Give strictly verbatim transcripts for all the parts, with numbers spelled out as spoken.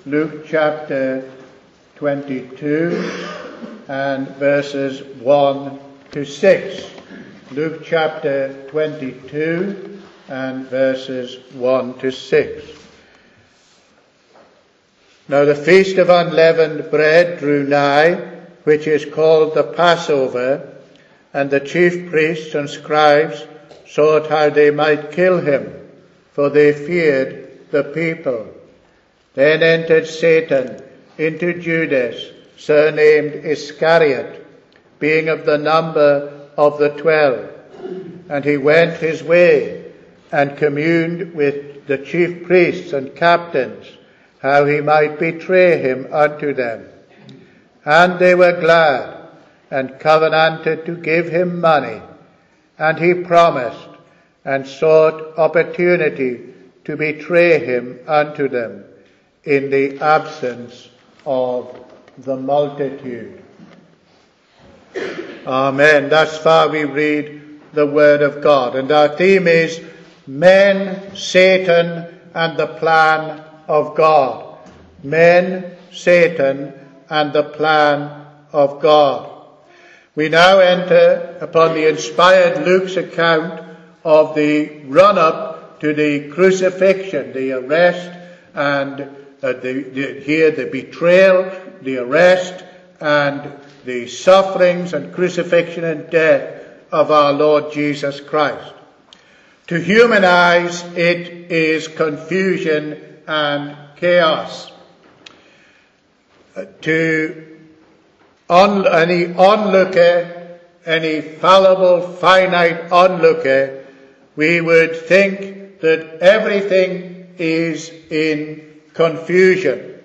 Luke chapter twenty-two and verses one to six. Luke chapter twenty-two and verses one to six. Now the feast of unleavened bread drew nigh, which is called the Passover, and the chief priests and scribes sought how they might kill him, for they feared the people. Then entered Satan into Judas, surnamed Iscariot, being of the number of the twelve. And he went his way and communed with the chief priests and captains, how he might betray him unto them. And they were glad, and covenanted to give him money. And he promised, and sought opportunity to betray him unto them, in the absence of the multitude. Amen. Thus far we read the word of God. And our theme is Men, Satan, and the plan of God. Men, Satan, and the plan of God. We now enter upon the inspired Luke's account of the run-up to the crucifixion, the arrest, and uh, the, the, here the betrayal, the arrest, and the sufferings and crucifixion and death of our Lord Jesus Christ. To human eyes, it is confusion and chaos. Uh, to on, any onlooker, any fallible, finite onlooker, we would think that everything is in confusion.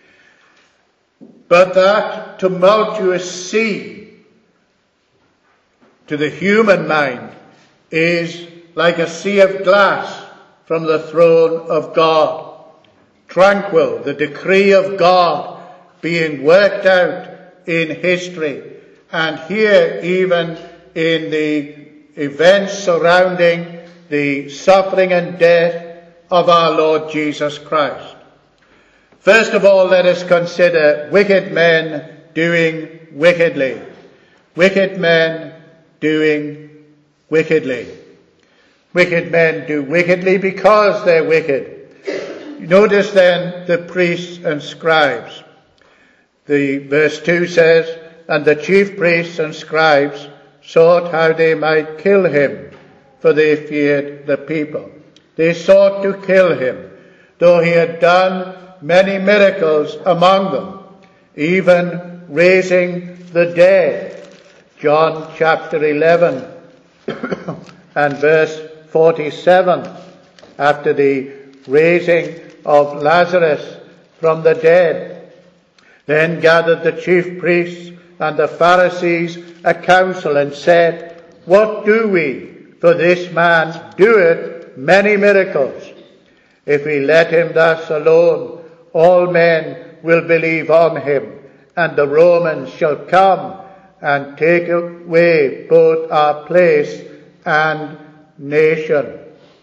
But that tumultuous sea to the human mind is like a sea of glass from the throne of God, tranquil, the decree of God being worked out in history, and here even in the events surrounding the suffering and death of our Lord Jesus Christ. First of all, let us consider wicked men doing wickedly. Wicked men doing wickedly. Wicked men do wickedly because they're wicked. Notice then the priests and scribes. The verse two says, and the chief priests and scribes sought how they might kill him, for they feared the people. They sought to kill him, though he had done many miracles among them, even raising the dead. John chapter eleven and verse forty-seven, after the raising of Lazarus from the dead. Then gathered the chief priests and the Pharisees a council and said, what do we? For this man doeth many miracles. If we let him thus alone, all men will believe on him, and the Romans shall come and take away both our place and nation.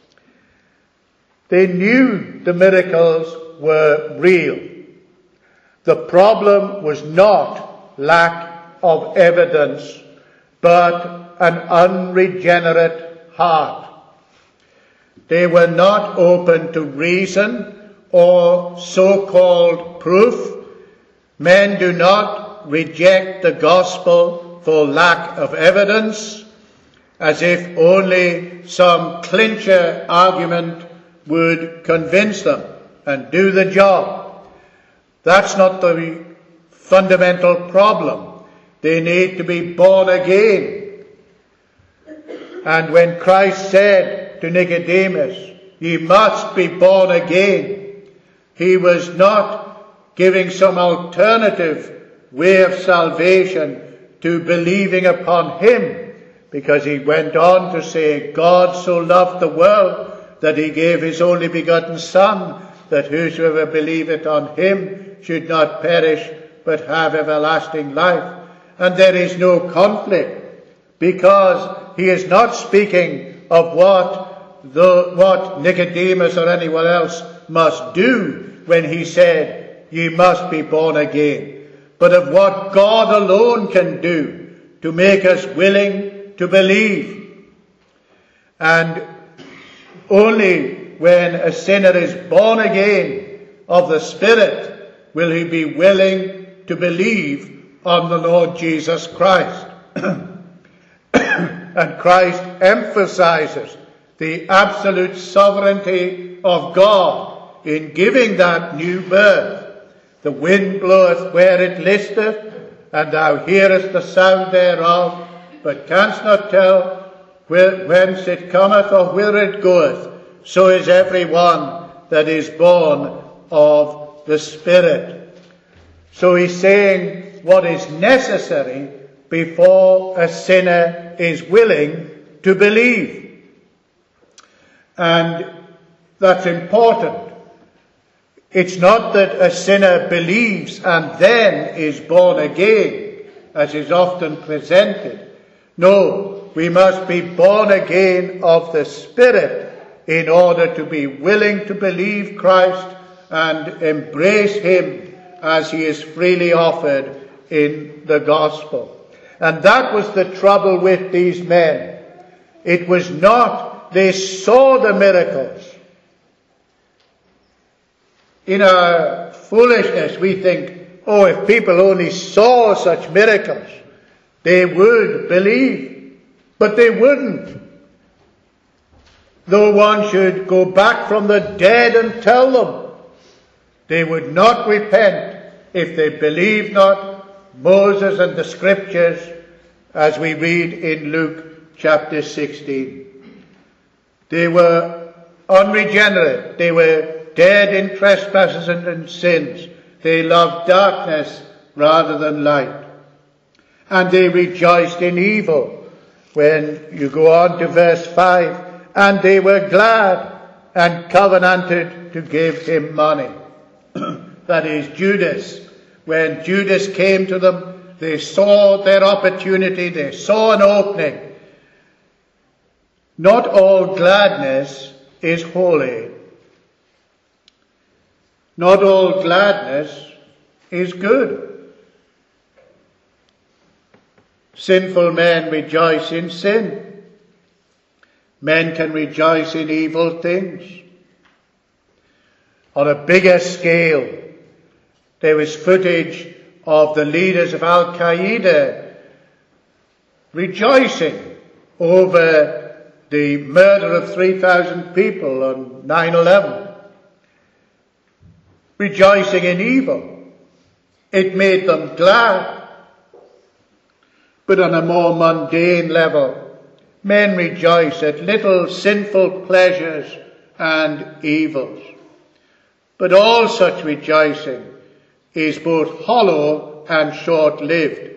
They knew the miracles were real. The problem was not lack of evidence, but an unregenerate heart. They were not open to reason or so-called proof. Men do not reject the gospel for lack of evidence, as if only some clincher argument would convince them and do the job. That's not the fundamental problem. They need to be born again. And when Christ said to Nicodemus, ye must be born again, he was not giving some alternative way of salvation to believing upon him, because he went on to say, God so loved the world that he gave his only begotten Son, that whosoever believeth on him should not perish, but have everlasting life. And there is no conflict, because he is not speaking of what the, what Nicodemus or anyone else must do when he said, ye must be born again, but of what God alone can do to make us willing to believe. And only when a sinner is born again of the Spirit will he be willing to believe on the Lord Jesus Christ. And Christ emphasizes the absolute sovereignty of God in giving that new birth. The wind bloweth where it listeth, and thou hearest the sound thereof, but canst not tell where, whence it cometh or whither it goeth. So is every one that is born of the Spirit. So he's saying what is necessary before a sinner is willing to believe. And that's important. It's not that a sinner believes and then is born again, as is often presented. No, we must be born again of the Spirit in order to be willing to believe Christ and embrace him as he is freely offered in the gospel. And that was the trouble with these men. It was not they saw the miracles. In our foolishness, we think, oh, if people only saw such miracles, they would believe. But they wouldn't. Though one should go back from the dead and tell them, they would not repent if they believed not Moses and the Scriptures, as we read in Luke chapter sixteen. They were unregenerate. They were dead in trespasses and in sins. They loved darkness rather than light. And they rejoiced in evil. When you go on to verse five, and they were glad and covenanted to give him money. That is Judas. When Judas came to them, they saw their opportunity, they saw an opening. Not all gladness is holy. Not all gladness is good. Sinful men rejoice in sin. Men can rejoice in evil things. On a bigger scale, there was footage of the leaders of Al-Qaeda rejoicing over the murder of three thousand people on nine eleven. Rejoicing in evil. It made them glad. But on a more mundane level, men rejoice at little sinful pleasures and evils. But all such rejoicing is both hollow and short-lived.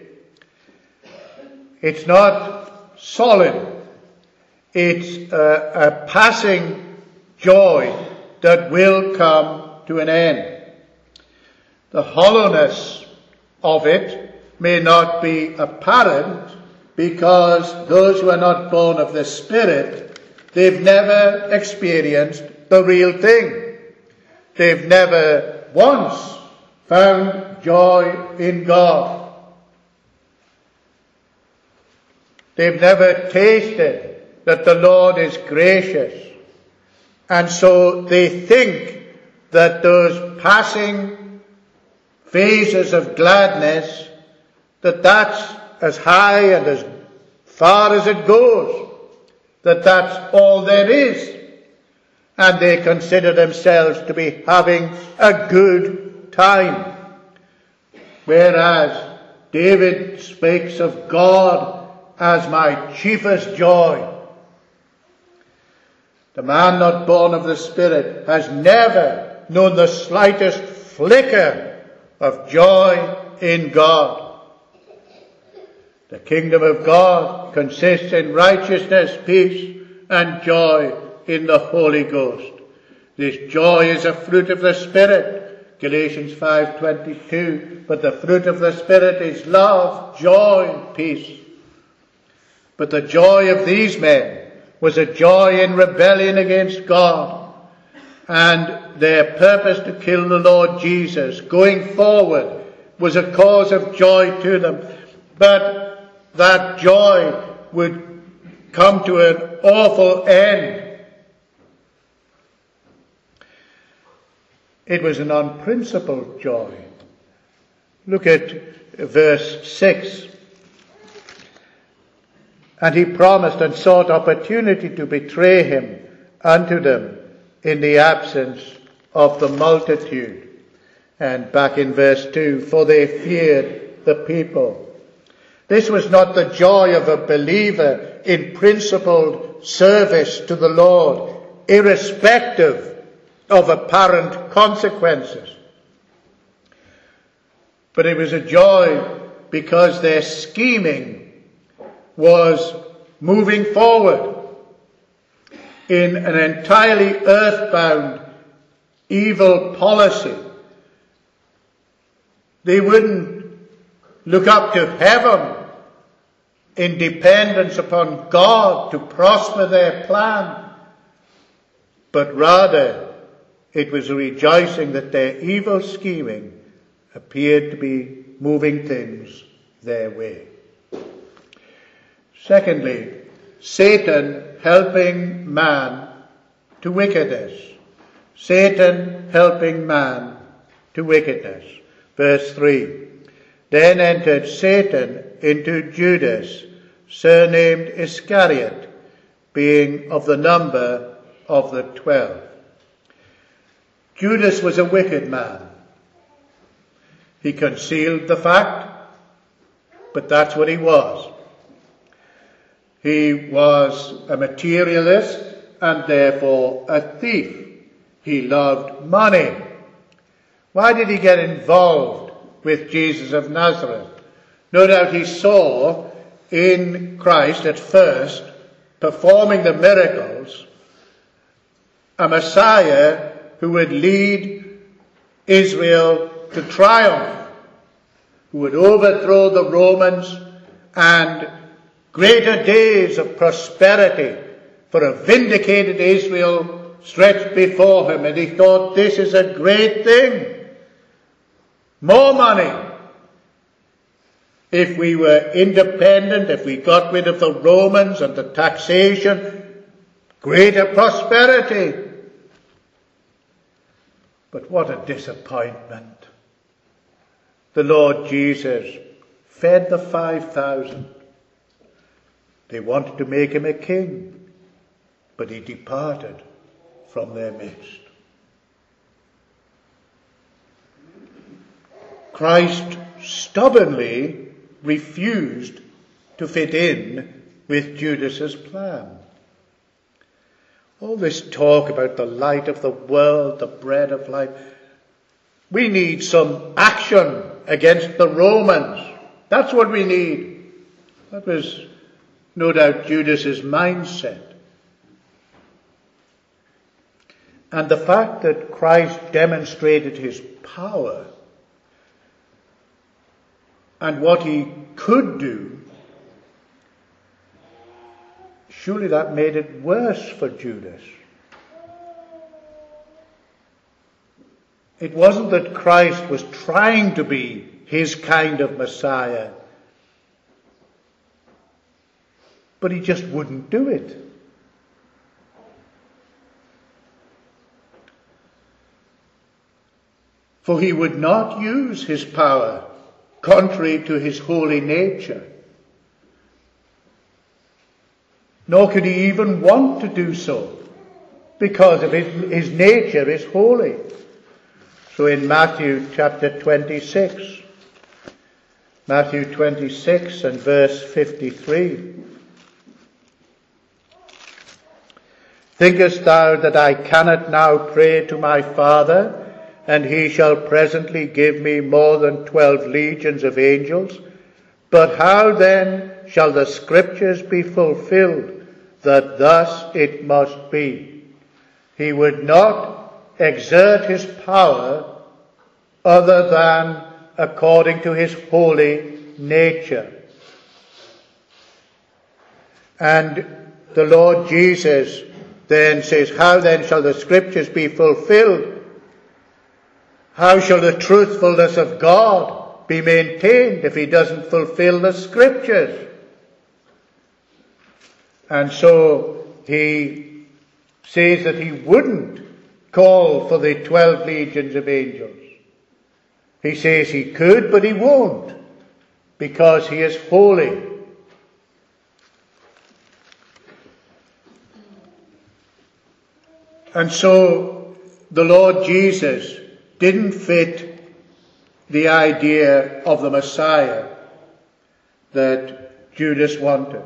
It's not solid. It's a, a passing joy that will come to an end. The hollowness of it may not be apparent because those who are not born of the Spirit, they've never experienced the real thing. They've never once found joy in God. They've never tasted that the Lord is gracious. And so they think that those passing phases of gladness, that that's as high and as far as it goes, that that's all there is. And they consider themselves to be having a good time. Whereas David speaks of God as my chiefest joy. The man not born of the Spirit has never known the slightest flicker of joy in God. The kingdom of God consists in righteousness, peace, and joy in the Holy Ghost. This joy is a fruit of the Spirit, Galatians five twenty-two. But the fruit of the Spirit is love, joy, and peace. But the joy of these men was a joy in rebellion against God. and their purpose to kill the Lord Jesus going forward was a cause of joy to them. But that joy would come to an awful end. It was an unprincipled joy. Look at verse six. And he promised and sought opportunity to betray him unto them in the absence of the multitude. And back in verse two, for they feared the people. This was not the joy of a believer in principled service to the Lord, irrespective of apparent consequences. But it was a joy because their scheming was moving forward in an entirely earthbound evil policy. They wouldn't look up to heaven in dependence upon God to prosper their plan, but rather it was a rejoicing that their evil scheming appeared to be moving things their way. Secondly, Satan helping man to wickedness. Satan helping man to wickedness. Verse three. Then entered Satan into Judas, surnamed Iscariot, being of the number of the twelve. Judas was a wicked man. He concealed the fact, but that's what he was. He was a materialist and therefore a thief. He loved money. Why did he get involved with Jesus of Nazareth? No doubt he saw in Christ at first, performing the miracles, a Messiah who would lead Israel to triumph, who would overthrow the Romans, and greater days of prosperity for a vindicated Israel stretched before him. And he thought, this is a great thing. More money. If we were independent, if we got rid of the Romans and the taxation, greater prosperity. But what a disappointment. The Lord Jesus fed the five thousand. They wanted to make him a king, but he departed from their midst. Christ stubbornly refused to fit in with Judas's plan. All this talk about the light of the world, the bread of life. We need some action against the Romans. That's what we need. That was no doubt Judas's mindset. And the fact that Christ demonstrated his power and what he could do, surely that made it worse for Judas. It wasn't that Christ was trying to be his kind of Messiah, but he just wouldn't do it. For he would not use his power contrary to his holy nature. Nor could he even want to do so, because of his, his nature is holy. So in Matthew chapter twenty-six, Matthew twenty-six and verse fifty-three. Thinkest thou that I cannot now pray to my Father, and he shall presently give me more than twelve legions of angels? But how then shall the scriptures be fulfilled, that thus it must be? He would not exert his power other than according to his holy nature. And the Lord Jesus then says, how then shall the scriptures be fulfilled? How shall the truthfulness of God be maintained if he doesn't fulfill the scriptures? And so he says that he wouldn't call for the twelve legions of angels. He says he could, but he won't, because he is holy. And so the Lord Jesus didn't fit the idea of the Messiah that Judas wanted.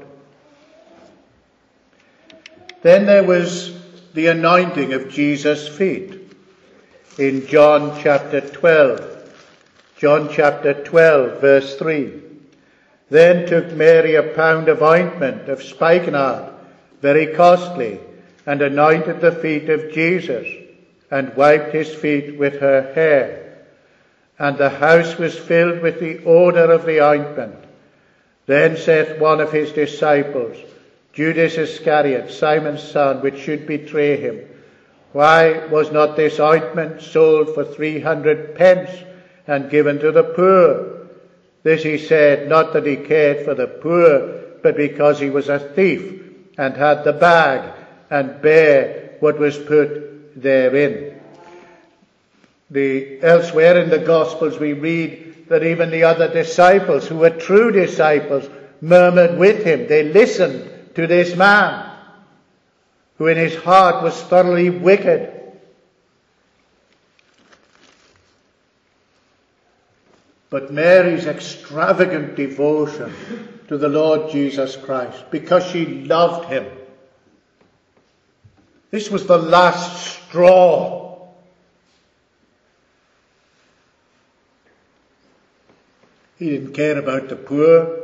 Then there was the anointing of Jesus' feet in John chapter twelve. John chapter twelve, verse three. Then took Mary a pound of ointment of spikenard, very costly, and anointed the feet of Jesus, and wiped his feet with her hair. And the house was filled with the odour of the ointment. Then saith one of his disciples, Judas Iscariot, Simon's son, which should betray him, why was not this ointment sold for three hundred pence and given to the poor? This he said, not that he cared for the poor, but because he was a thief, and had the bag, and bare what was put therein. The, elsewhere in the Gospels we read that even the other disciples, who were true disciples, murmured with him. They listened to this man, who in his heart was thoroughly wicked. But Mary's extravagant devotion to the Lord Jesus Christ, because she loved him, this was the last straw. He didn't care about the poor.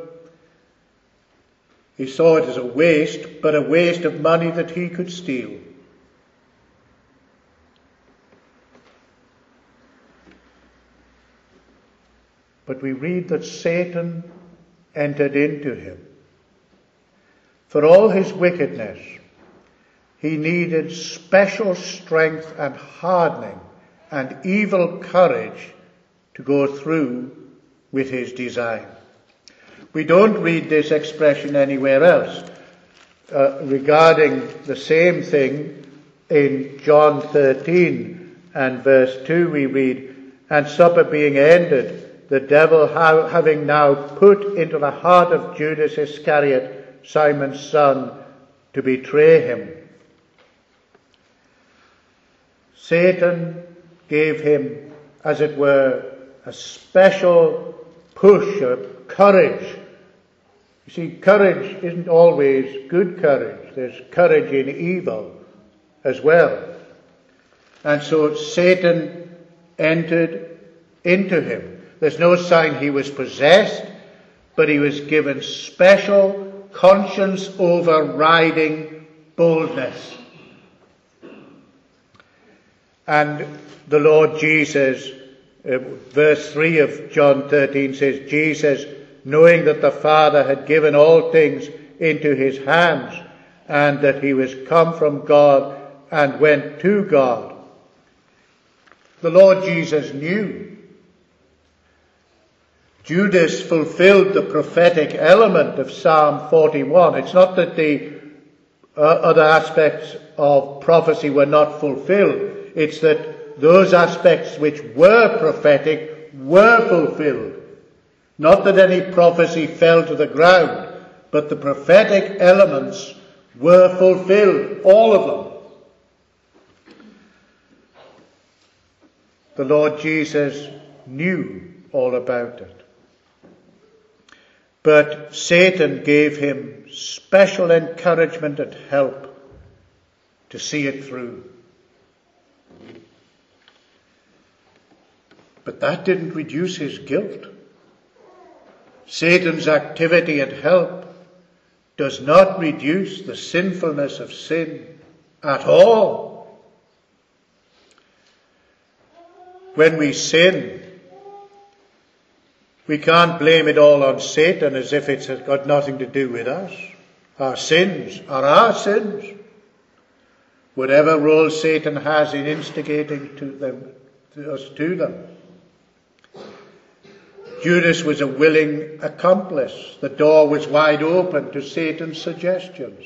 He saw it as a waste, but a waste of money that he could steal. But we read that Satan entered into him. For all his wickedness, he needed special strength and hardening and evil courage to go through with his design. We don't read this expression anywhere else. Uh, regarding the same thing, in John thirteen and verse two we read, and supper being ended, the devil ha- having now put into the heart of Judas Iscariot, Simon's son, to betray him. Satan gave him, as it were, a special push of courage. You see, courage isn't always good courage. There's courage in evil as well. And so Satan entered into him. There's no sign he was possessed, but he was given special conscience overriding boldness. And the Lord Jesus, uh, verse three of John thirteen says, Jesus, knowing that the Father had given all things into his hands, and that he was come from God and went to God. The Lord Jesus knew. Judas fulfilled the prophetic element of Psalm forty-one. It's not that the uh, other aspects of prophecy were not fulfilled. It's that those aspects which were prophetic were fulfilled. Not that any prophecy fell to the ground, but the prophetic elements were fulfilled, all of them. The Lord Jesus knew all about it. But Satan gave him special encouragement and help to see it through. But that didn't reduce his guilt. Satan's activity and help does not reduce the sinfulness of sin at all. When we sin, we can't blame it all on Satan as if it's got nothing to do with us. Our sins are our sins. whatever role Satan has in instigating to them, to us to them. Judas was a willing accomplice. The door was wide open to Satan's suggestions.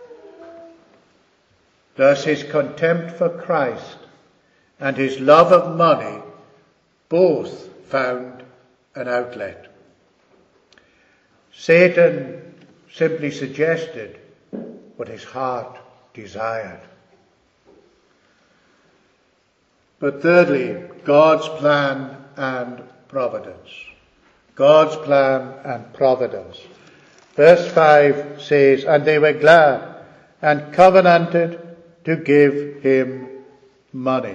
Thus his contempt for Christ and his love of money both found an outlet. Satan simply suggested what his heart desired. But thirdly, God's plan and providence. God's plan and providence. Verse five says, and they were glad and covenanted to give him money.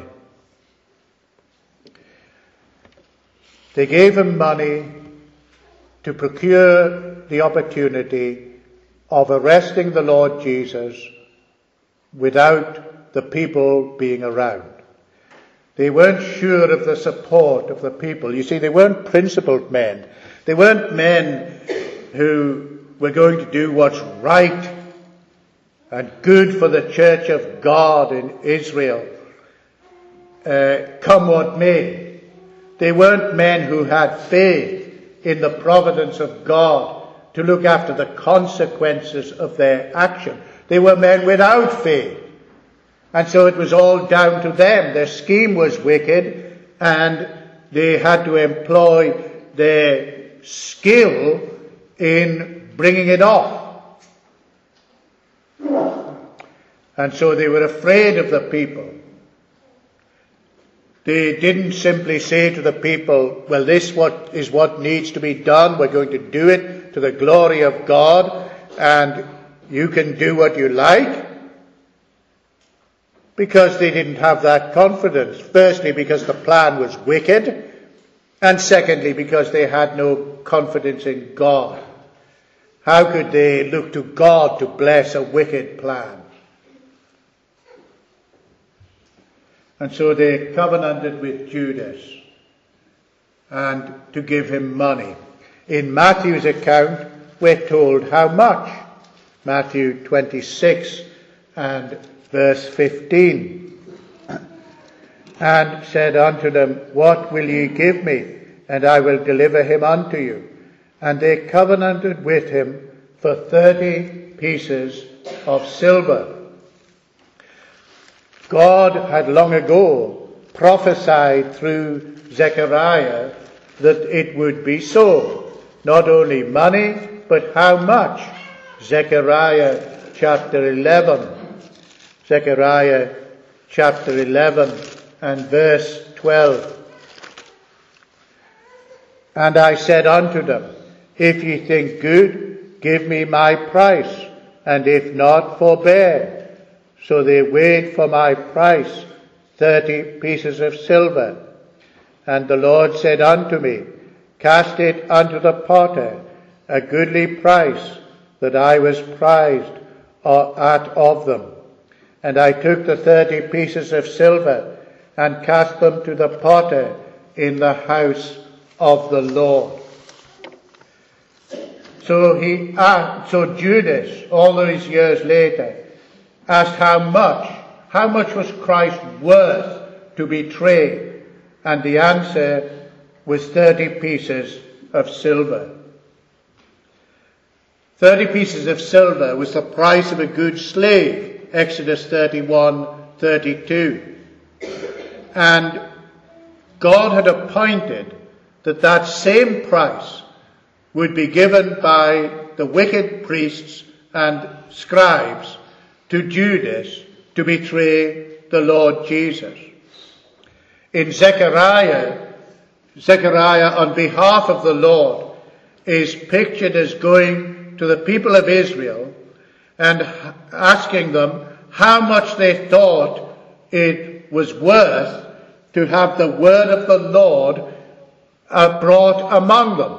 They gave him money to procure the opportunity of arresting the Lord Jesus without the people being around. They weren't sure of the support of the people. You see, they weren't principled men. They weren't men who were going to do what's right and good for the church of God in Israel, uh, come what may. They weren't men who had faith in the providence of God to look after the consequences of their action. They were men without faith. And so it was all down to them. Their scheme was wicked, and they had to employ their skill in bringing it off. And so they were afraid of the people. They didn't simply say to the people, well, this what is what needs to be done. We're going to do it to the glory of God, and you can do what you like. Because they didn't have that confidence. Firstly, because the plan was wicked. And secondly, because they had no confidence in God. How could they look to God to bless a wicked plan? And so they covenanted with Judas and to give him money. In Matthew's account, we're told how much. Matthew twenty-six and verse fifteen. And said unto them, what will ye give me? And I will deliver him unto you. And they covenanted with him for thirty pieces of silver. God had long ago prophesied through Zechariah that it would be so. Not only money, but how much? Zechariah chapter eleven. Zechariah chapter eleven and verse twelve. And I said unto them, if ye think good, give me my price, and if not, forbear. So they weighed for my price thirty pieces of silver. And the Lord said unto me, cast it unto the potter, a goodly price, that I was prized at of them. And I took the thirty pieces of silver and cast them to the potter in the house of the Lord. So he asked, so Judas, all those years later, asked how much, how much was Christ worth to betray? And the answer was thirty pieces of silver. Thirty pieces of silver was the price of a good slave, Exodus thirty-one, thirty-two. And God had appointed that that same price would be given by the wicked priests and scribes to Judas to betray the Lord Jesus. In Zechariah, Zechariah on behalf of the Lord is pictured as going to the people of Israel and asking them how much they thought it was worth to have the word of the Lord uh, brought among them.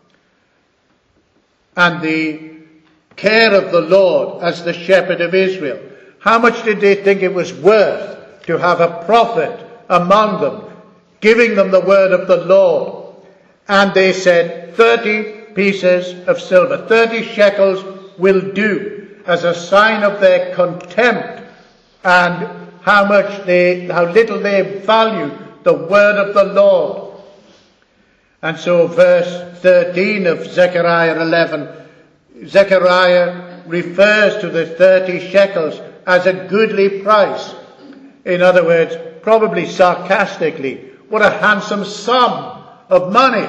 And the care of the Lord as the shepherd of Israel. How much did they think it was worth to have a prophet among them, giving them the word of the Lord? And they said, thirty pieces of silver, thirty shekels will do, as a sign of their contempt and how much they, how little they value the word of the Lord. And so verse thirteen of Zechariah eleven, Zechariah refers to the thirty shekels as a goodly price. In other words, probably sarcastically, what a handsome sum of money.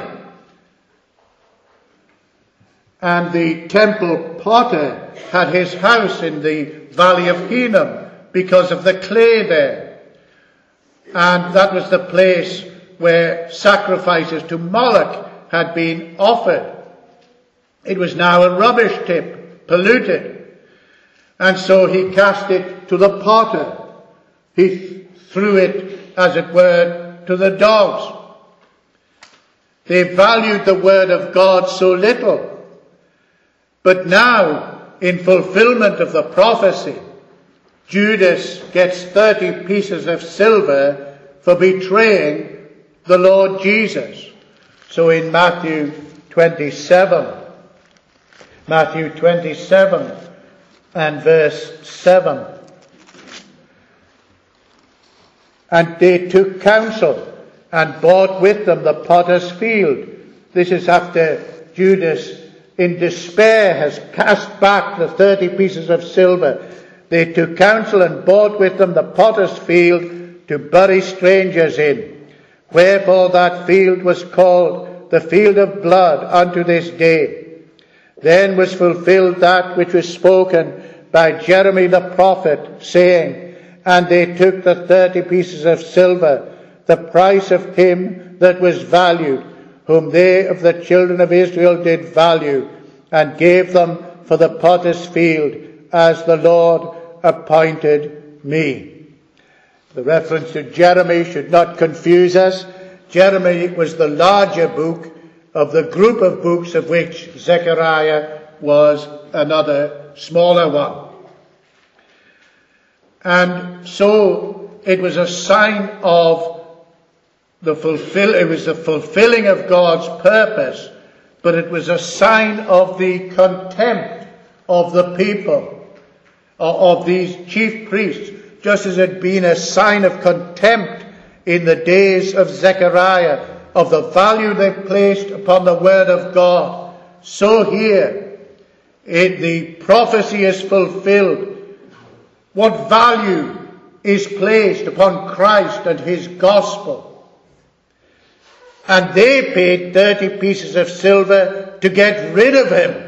And the temple potter had his house in the valley of Hinnom because of the clay there. And that was the place where sacrifices to Moloch had been offered. It was now a rubbish tip, polluted. And so he cast it to the potter. He threw it, as it were, to the dogs. They valued the word of God so little. But now, in fulfillment of the prophecy, Judas gets thirty pieces of silver for betraying the Lord Jesus. So in Matthew twenty-seven, Matthew twenty-seven and verse seven, and they took counsel and bought with them the potter's field. This is after Judas in despair has cast back the thirty pieces of silver. They took counsel and bought with them the potter's field to bury strangers in. Wherefore that field was called the field of blood unto this day. Then was fulfilled that which was spoken by Jeremy the prophet, saying, and they took the thirty pieces of silver, the price of him that was valued, whom they of the children of Israel did value, and gave them for the potter's field, as the Lord appointed me. The reference to Jeremy should not confuse us. Jeremy was the larger book of the group of books of which Zechariah was another smaller one. And so it was a sign of the fulfill, it was the fulfilling of God's purpose, but it was a sign of the contempt of the people, of these chief priests, just as it had been a sign of contempt in the days of Zechariah, of the value they placed upon the word of God. So here, it, the prophecy is fulfilled. What value is placed upon Christ and his gospel? And they paid thirty pieces of silver to get rid of him.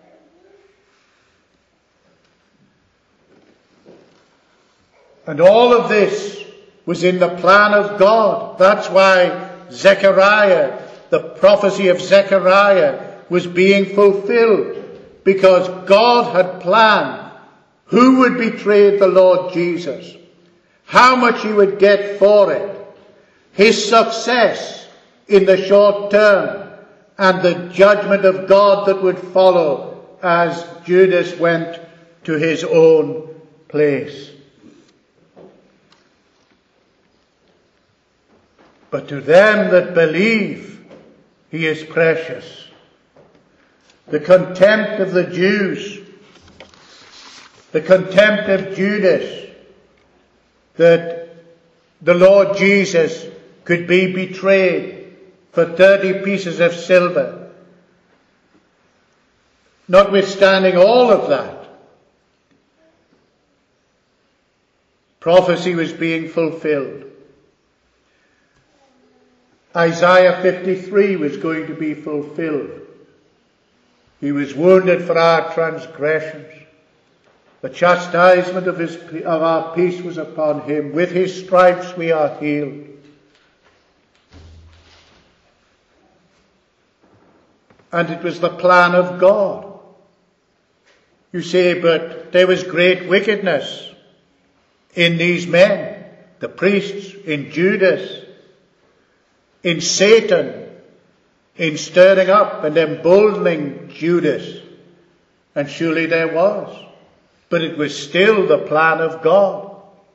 And all of this was in the plan of God. That's why Zechariah, the prophecy of Zechariah, was being fulfilled. Because God had planned who would betray the Lord Jesus, how much he would get for it, his success in the short term, and the judgment of God that would follow as Judas went to his own place. But to them that believe, he is precious. The contempt of the Jews, the contempt of Judas, that the Lord Jesus could be betrayed for thirty pieces of silver. Notwithstanding all of that, prophecy was being fulfilled. Isaiah fifty-three was going to be fulfilled. He was wounded for our transgressions. The chastisement of, his, of our peace was upon him. With his stripes we are healed. And it was the plan of God. You say, but there was great wickedness in these men, the priests, in Judas, in Satan, in stirring up and emboldening Judas. And surely there was. But it was still the plan of God.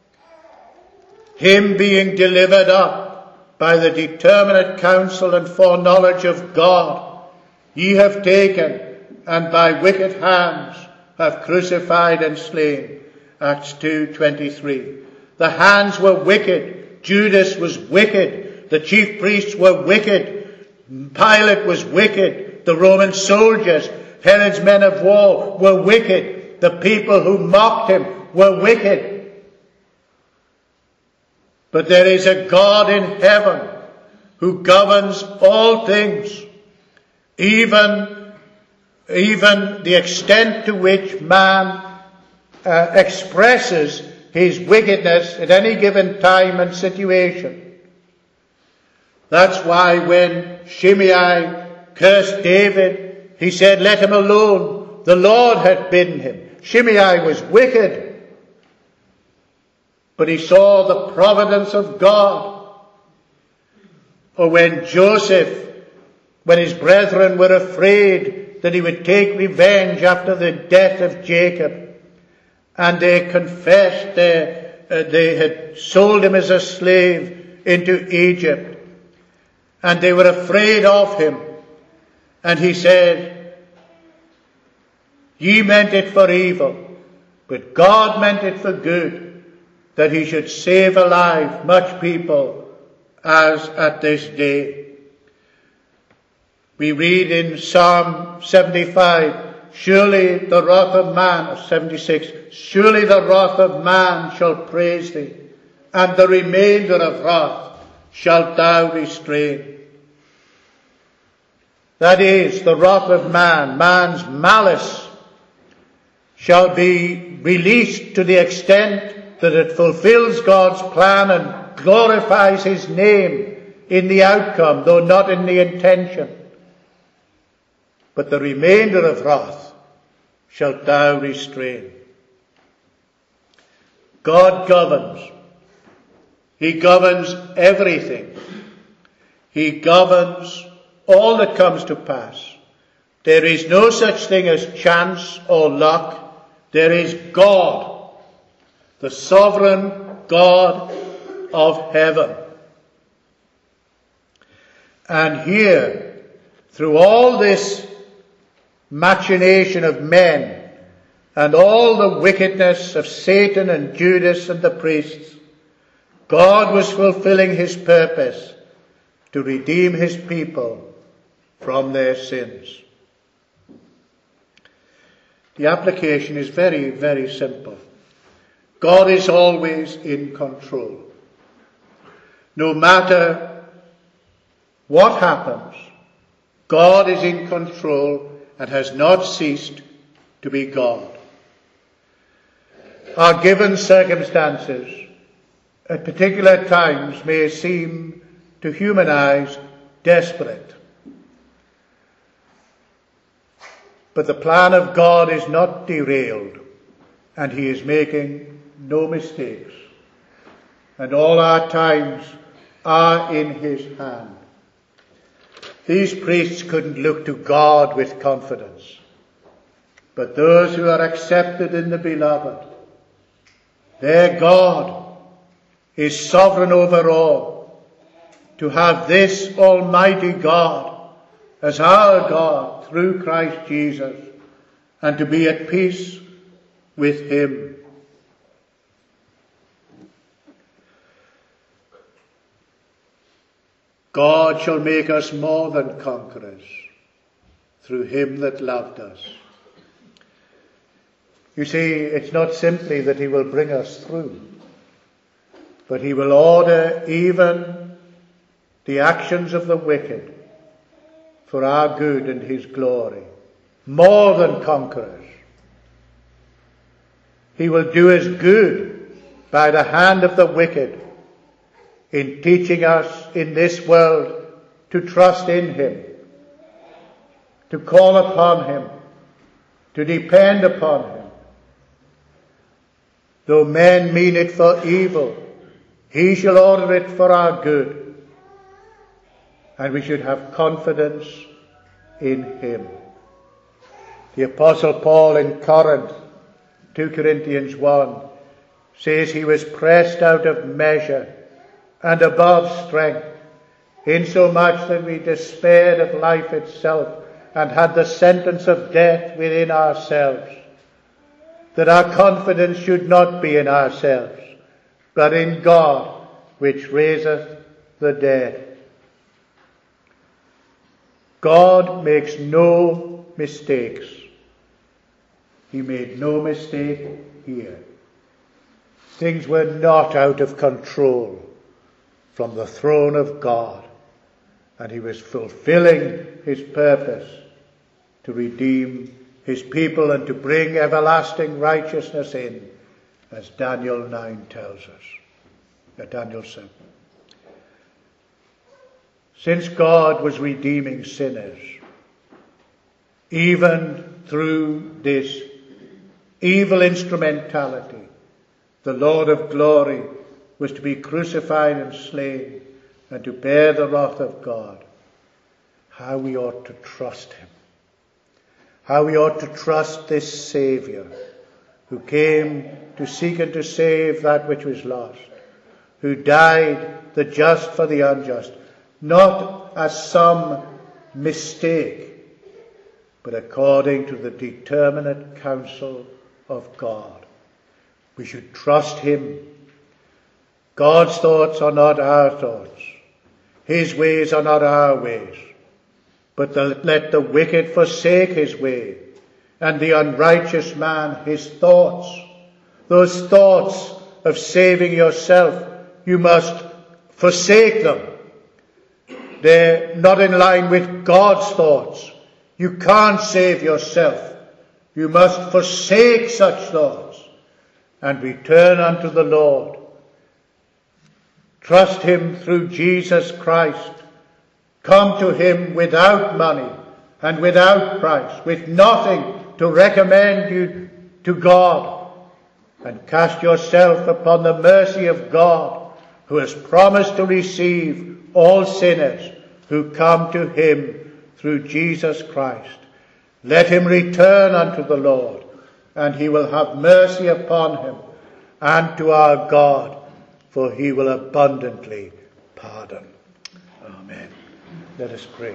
Him being delivered up by the determinate counsel and foreknowledge of God, ye have taken, and by wicked hands have crucified and slain. Acts two twenty-three. The hands were wicked. Judas was wicked. The chief priests were wicked. Pilate was wicked. The Roman soldiers, Herod's men of war, were wicked. The people who mocked him were wicked. But there is a God in heaven who governs all things, even, even the extent to which man uh, expresses his wickedness at any given time and situation. That's why when Shimei cursed David, he said, "Let him alone. The Lord had bidden him." Shimei was wicked, but he saw the providence of God. Or when Joseph, when his brethren were afraid that he would take revenge after the death of Jacob, and they confessed they, uh, they had sold him as a slave into Egypt, and they were afraid of him, and he said, "Ye meant it for evil, but God meant it for good, that he should save alive much people as at this day." We read in Psalm seventy-five, "Surely the wrath of man," seventy-six, "surely the wrath of man shall praise thee, and the remainder of wrath shalt thou restrain." That is, the wrath of man, man's malice, shall be released to the extent that it fulfills God's plan and glorifies his name in the outcome, though not in the intention. But the remainder of wrath shalt thou restrain. God governs. He governs everything. He governs all that comes to pass. There is no such thing as chance or luck. There is God, the sovereign God of heaven. And here, through all this machination of men and all the wickedness of Satan and Judas and the priests, God was fulfilling his purpose to redeem his people from their sins. The application is very, very simple. God is always in control. No matter what happens, God is in control and has not ceased to be God. Our given circumstances at particular times may seem to human eyes desperate. But the plan of God is not derailed, and he is making no mistakes. And all our times are in his hand. These priests couldn't look to God with confidence. But those who are accepted in the Beloved, their God is sovereign over all. To have this Almighty God as our God through Christ Jesus, and to be at peace with him. God shall make us more than conquerors through him that loved us. You see, it's not simply that he will bring us through, but he will order even the actions of the wicked for our good and his glory. More than conquerors. He will do us good by the hand of the wicked in teaching us in this world to trust in him, to call upon him, to depend upon him. Though men mean it for evil, he shall order it for our good. And we should have confidence in him. The Apostle Paul in Corinth, two Corinthians one, says he was pressed out of measure and above strength, insomuch that we despaired of life itself and had the sentence of death within ourselves. that our confidence should not be in ourselves, but in God, which raiseth the dead. God makes no mistakes. He made no mistake here. Things were not out of control from the throne of God, and he was fulfilling his purpose to redeem his people and to bring everlasting righteousness in, as Daniel nine tells us. Uh, Daniel seven. Since God was redeeming sinners, even through this evil instrumentality, the Lord of glory was to be crucified and slain and to bear the wrath of God. How we ought to trust him. How we ought to trust this Saviour who came to seek and to save that which was lost, who died the just for the unjust, not as some mistake, but according to the determinate counsel of God. We should trust him. God's thoughts are not our thoughts. His ways are not our ways. But the, let the wicked forsake his way, and the unrighteous man his thoughts. Those thoughts of saving yourself, you must forsake them. They're not in line with God's thoughts. You can't save yourself. You must forsake such thoughts and return unto the Lord. Trust him through Jesus Christ. Come to him without money and without price, with nothing to recommend you to God, and cast yourself upon the mercy of God, who has promised to receive all sinners who come to him through Jesus Christ. Let him return unto the Lord, and he will have mercy upon him, and to our God, for he will abundantly pardon. Amen. Let us pray.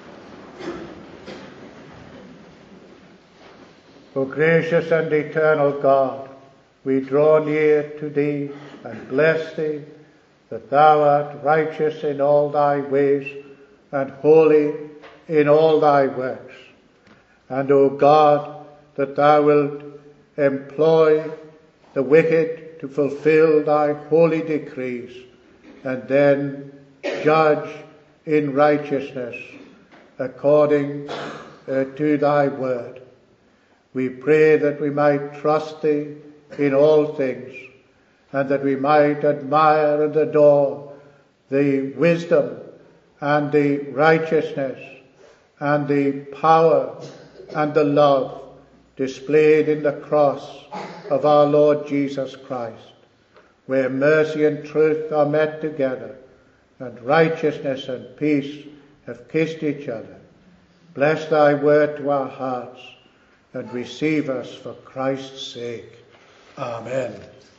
O gracious and eternal God, we draw near to thee and bless thee, that thou art righteous in all thy ways and holy in all thy works. And, O God, that thou wilt employ the wicked to fulfill thy holy decrees, and then judge in righteousness according uh, to thy word. We pray that we might trust thee in all things, and that we might admire and adore the wisdom and the righteousness and the power and the love displayed in the cross of our Lord Jesus Christ, where mercy and truth are met together, and righteousness and peace have kissed each other. Bless thy word to our hearts, and receive us for Christ's sake. Amen.